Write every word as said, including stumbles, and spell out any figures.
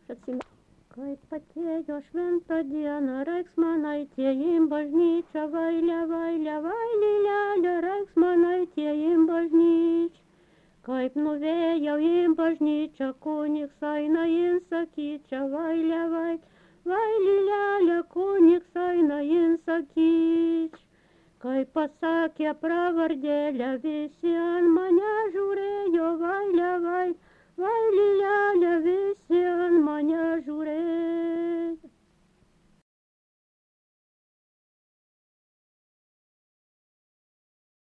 atsimenu. Kaip atėjo šventą dieną, reiks man aitie į bažnyčią, vailė, vailė, vailė, lelė, reiks man aitie į bažnyčią. Kaip nuvėjau į bažnyčią, kunigs eina in sakyčia, vailė, vailė, vailė, lelė, kunigs eina in sakyčia. Kai pasakė pravardėlę, visi ant mane žiūrėjo, vailė, vailė.